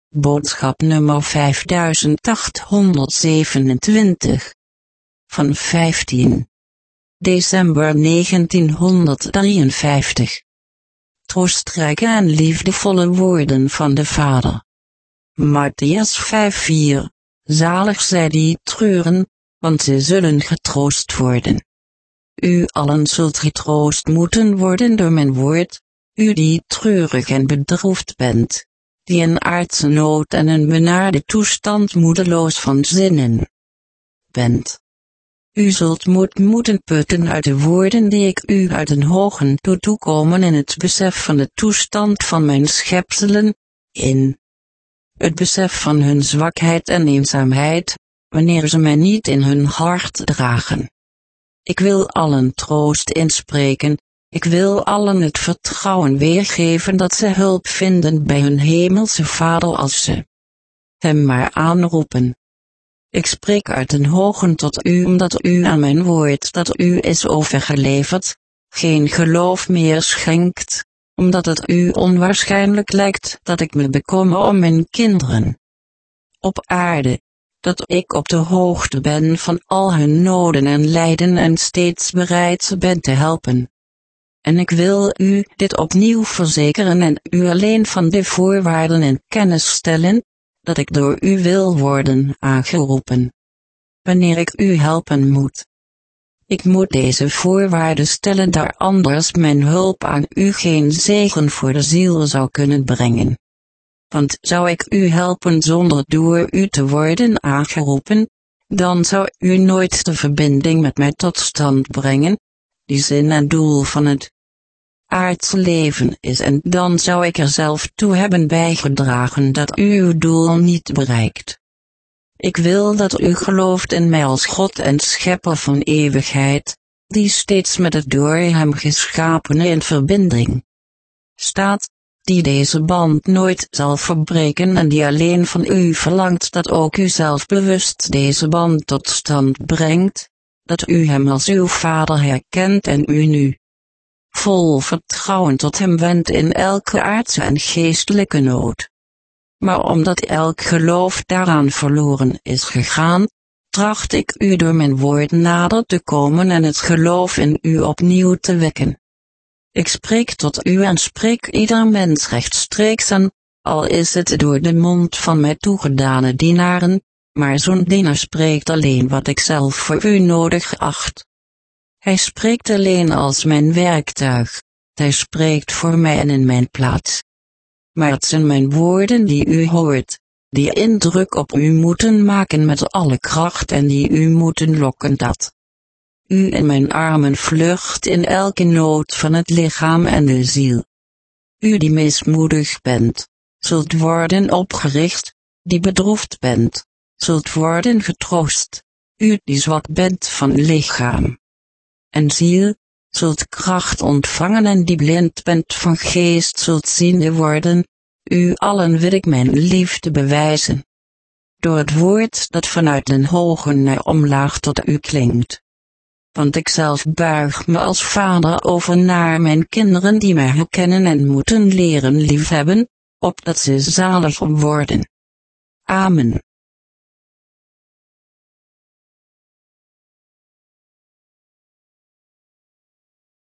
Boodschap nummer 5827. Van 15 december 1953. Troostrijke en liefdevolle woorden van de Vader. Mattheüs 5:4. Zalig zij die treuren, want ze zullen getroost worden. U allen zult getroost moeten worden door mijn woord, u die treurig en bedroefd bent, die in aardse nood en een benarde toestand moedeloos van zinnen bent. U zult moed moeten putten uit de woorden die ik u uit den hogen doe toekomen in het besef van de toestand van mijn schepselen, in het besef van hun zwakheid en eenzaamheid, wanneer ze mij niet in hun hart dragen. Ik wil allen troost inspreken, ik wil allen het vertrouwen weergeven dat ze hulp vinden bij hun hemelse Vader als ze hem maar aanroepen. Ik spreek uit den hogen tot u omdat u aan mijn woord dat u is overgeleverd, geen geloof meer schenkt, omdat het u onwaarschijnlijk lijkt dat ik me bekommer om mijn kinderen op aarde, dat ik op de hoogte ben van al hun noden en lijden en steeds bereid ben te helpen. En ik wil u dit opnieuw verzekeren en u alleen van de voorwaarden in kennis stellen, dat ik door u wil worden aangeroepen, wanneer ik u helpen moet. Ik moet deze voorwaarden stellen, daar anders mijn hulp aan u geen zegen voor de ziel zou kunnen brengen. Want zou ik u helpen zonder door u te worden aangeroepen, dan zou u nooit de verbinding met mij tot stand brengen, die zin en doel van het aardse leven is, en dan zou ik er zelf toe hebben bijgedragen dat u uw doel niet bereikt. Ik wil dat u gelooft in mij als God en schepper van eeuwigheid, die steeds met het door hem geschapene in verbinding staat, die deze band nooit zal verbreken en die alleen van u verlangt dat ook u zelf bewust deze band tot stand brengt, dat u hem als uw Vader herkent en u nu vol vertrouwen tot hem wendt in elke aardse en geestelijke nood. Maar omdat elk geloof daaraan verloren is gegaan, tracht ik u door mijn woord nader te komen en het geloof in u opnieuw te wekken. Ik spreek tot u en spreek ieder mens rechtstreeks aan, al is het door de mond van mij toegedane dienaren, maar zo'n dienaar spreekt alleen wat ik zelf voor u nodig acht. Hij spreekt alleen als mijn werktuig, hij spreekt voor mij en in mijn plaats. Maar het zijn mijn woorden die u hoort, die indruk op u moeten maken met alle kracht en die u moeten lokken dat u in mijn armen vlucht in elke nood van het lichaam en de ziel. U die mismoedig bent, zult worden opgericht, die bedroefd bent, zult worden getroost, u die zwak bent van lichaam en ziel, zult kracht ontvangen en die blind bent van geest zult ziende worden, u allen wil ik mijn liefde bewijzen. Door het woord dat vanuit den hogen naar omlaag tot u klinkt. Want ik zelf buig me als vader over naar mijn kinderen die mij herkennen en moeten leren liefhebben, opdat ze zalig worden. Amen.